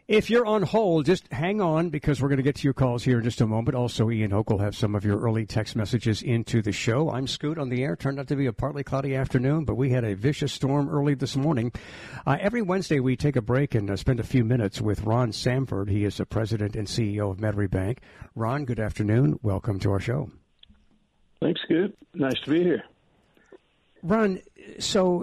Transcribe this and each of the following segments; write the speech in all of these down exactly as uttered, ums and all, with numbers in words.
If you're on hold, just hang on because we're going to get to your calls here in just a moment. Also, Ian Hoke will have some of your early text messages into the show. I'm Scoot on the air. Turned out to be a partly cloudy afternoon, but we had a vicious storm early this morning. Uh, every Wednesday, we take a break and uh, spend a few minutes with Ron Samford. He is the president and C E O of Metairie Bank. Ron, good afternoon. Welcome to our show. Thanks, Scoot. Nice to be here. Ron, so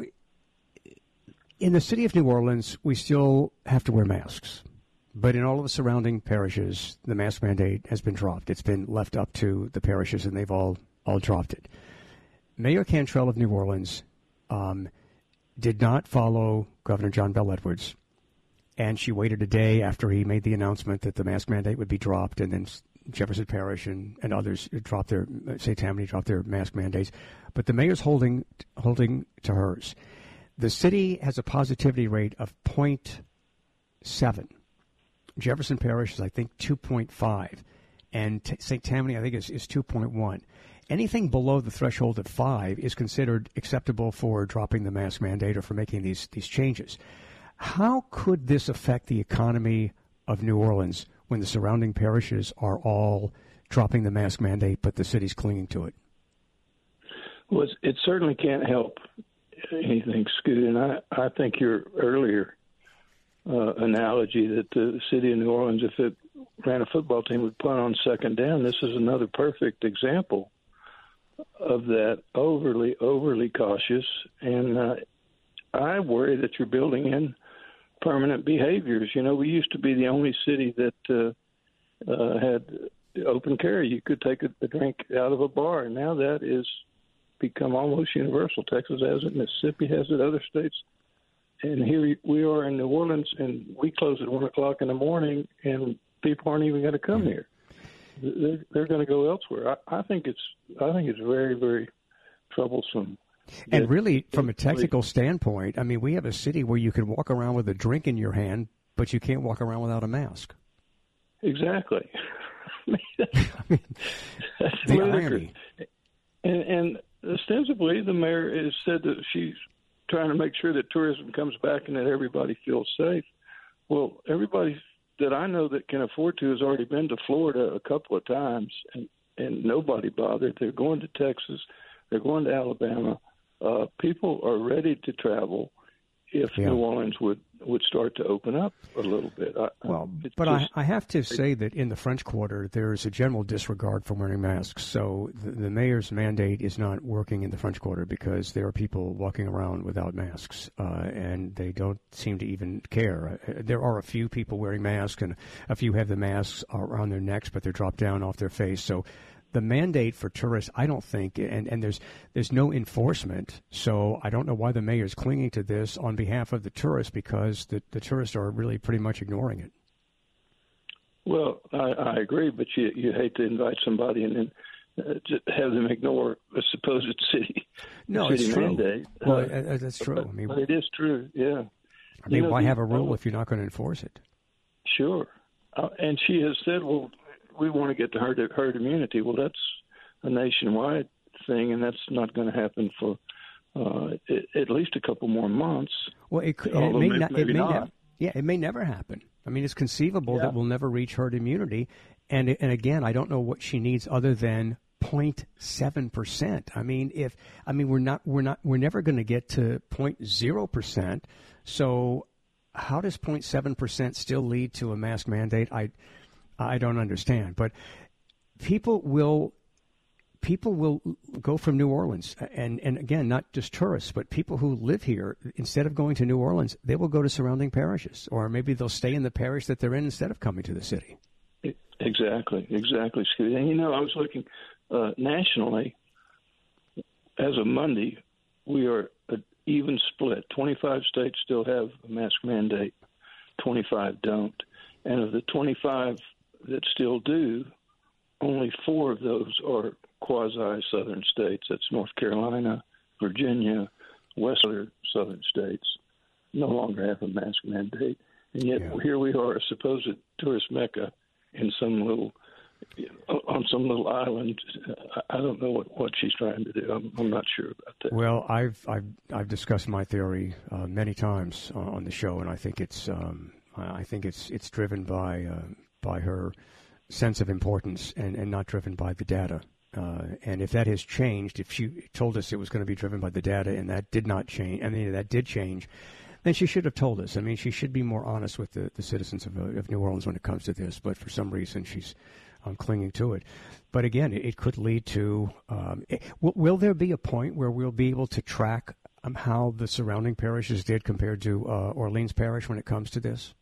in the city of New Orleans, we still have to wear masks. But in all of the surrounding parishes, the mask mandate has been dropped. It's been left up to the parishes, and they've all, all dropped it. Mayor Cantrell of New Orleans um, did not follow Governor John Bel Edwards, and she waited a day after he made the announcement that the mask mandate would be dropped, and then Jefferson Parish and, and others dropped their, Saint Tammany dropped their mask mandates. But the mayor's holding holding to hers. The city has a positivity rate of zero point seven. Jefferson Parish is, I think, two point five, and T- Saint Tammany, I think, is, is two point one. Anything below the threshold of five is considered acceptable for dropping the mask mandate or for making these, these changes. How could this affect the economy of New Orleans when the surrounding parishes are all dropping the mask mandate, but the city's clinging to it? Well, it's, it certainly can't help anything, Scoot, and I, I think your earlier Uh, analogy that the city of New Orleans, if it ran a football team, would punt on second down. This is another perfect example of that, overly, overly cautious. And uh, I worry that you're building in permanent behaviors. You know, we used to be the only city that uh, uh, had open carry. You could take a, a drink out of a bar, and now that is become almost universal. Texas has it, Mississippi has it, other states. And here we are in New Orleans, and we close at one o'clock in the morning, and people aren't even going to come here. They're, they're going to go elsewhere. I, I think it's I think it's very, very troublesome. And really, from a technical standpoint, I mean, we have a city where you can walk around with a drink in your hand, but you can't walk around without a mask. Exactly. I mean, that's the ludicrous. irony. And, and ostensibly, the mayor has said that she's trying to make sure that tourism comes back and that everybody feels safe. Well, everybody that I know that can afford to has already been to Florida a couple of times, and, and nobody bothered. They're going to Texas. They're going to Alabama. Uh, people are ready to travel if yeah. New Orleans would, would start to open up a little bit. I, well, but just, I, I have to say that in the French Quarter, there is a general disregard for wearing masks. So the, the mayor's mandate is not working in the French Quarter because there are people walking around without masks, uh, and they don't seem to even care. Uh, there are a few people wearing masks, and a few have the masks around their necks, but they're dropped down off their face. So the mandate for tourists, I don't think, and, and there's there's no enforcement, so I don't know why the mayor's clinging to this on behalf of the tourists, because the, the tourists are really pretty much ignoring it. Well, I, I agree, but you you hate to invite somebody and then uh, just have them ignore a supposed city, no, city it's mandate. True. Well, uh, uh, that's true. But, I mean, but it is true, yeah. I mean, you know, why the, have a rule if you're not going to enforce it? Sure. Uh, and she has said, well, we want to get to herd, herd immunity. Well, that's a nationwide thing, and that's not going to happen for uh, it, at least a couple more months. Well, it, could, it may, maybe, not, maybe it may not. Never, yeah, it may never happen. I mean, it's conceivable yeah. that we'll never reach herd immunity. And and again, I don't know what she needs other than zero point seven percent. I mean, if I mean we're not we're not we're never going to get to zero point zero percent. So how does zero point seven percent still lead to a mask mandate? I I don't understand. But people will people will go from New Orleans, and, and again, not just tourists, but people who live here, instead of going to New Orleans, they will go to surrounding parishes, or maybe they'll stay in the parish that they're in instead of coming to the city. Exactly, exactly, Scott. And, you know, I was looking uh, nationally, as of Monday, we are an even split. twenty-five states still have a mask mandate, twenty-five don't. And of the twenty-five that still do, only four of those are quasi-southern states. That's North Carolina, Virginia, western southern states no longer have a mask mandate. And yet yeah. here we are, a supposed tourist mecca in some little, on some little island. I don't know what, what she's trying to do. I'm, I'm not sure about that. Well, I've I've, I've discussed my theory uh, many times uh, on the show, and I think it's um, I think it's it's driven by uh, by her sense of importance and, and not driven by the data. Uh, and if that has changed, if she told us it was going to be driven by the data and that did not change, I mean, that did change, then she should have told us. I mean, she should be more honest with the, the citizens of, uh, of New Orleans when it comes to this. But for some reason, she's um, clinging to it. But again, it, it could lead to um, it, will, will there be a point where we'll be able to track um, how the surrounding parishes did compared to uh, Orleans Parish when it comes to this?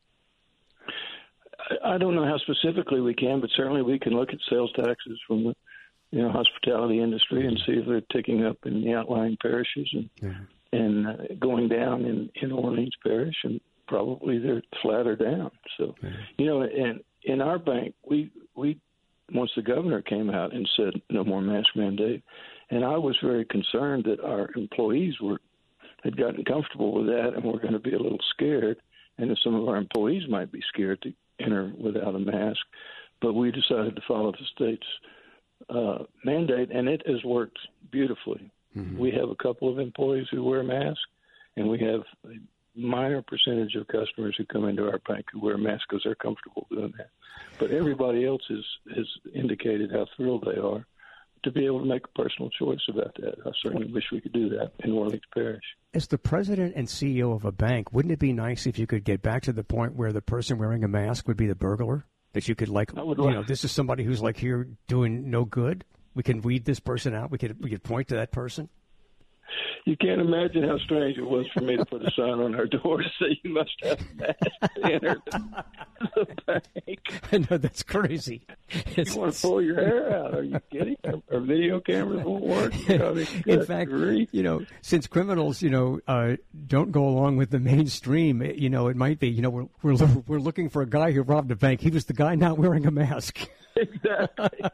I don't know how specifically we can, but certainly we can look at sales taxes from the you know, hospitality industry and see if they're ticking up in the outlying parishes and yeah. and uh, going down in, in Orleans Parish, and probably they're flat or down. So, yeah. you know, and in our bank, we we once the governor came out and said no more mask mandate, and I was very concerned that our employees were had gotten comfortable with that and were going to be a little scared, and that some of our employees might be scared to enter without a mask. But we decided to follow the state's Uh, mandate, and it has worked beautifully. Mm-hmm. We have a couple of employees who wear masks, and we have a minor percentage of customers who come into our bank who wear masks because they're comfortable doing that. But everybody else has, has indicated how thrilled they are to be able to make a personal choice about that. I certainly wish we could do that in Orleans Parish. As the president and C E O of a bank, wouldn't it be nice if you could get back to the point where the person wearing a mask would be the burglar? That you could, like, you know, this is somebody who's, like, here doing no good. We can weed this person out. We could we could point to that person. You can't imagine how strange it was for me to put a sign on our door to say you must have a mask to enter the bank. I know, that's crazy. It's, you want to pull your hair out? Are you kidding? Our video cameras won't work. I mean, in fact, grief. you know, since criminals, you know, uh, don't go along with the mainstream, you know, it might be, you know, we're we're we're looking for a guy who robbed a bank. He was the guy not wearing a mask. Exactly.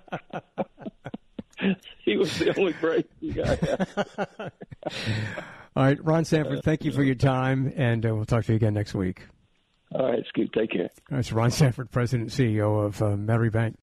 He was the only brave guy. All right, Ron Sanford, thank you for your time, and uh, we'll talk to you again next week. All right, Scoot, take care. That's Ron Sanford, President and C E O of uh, Metairie Bank.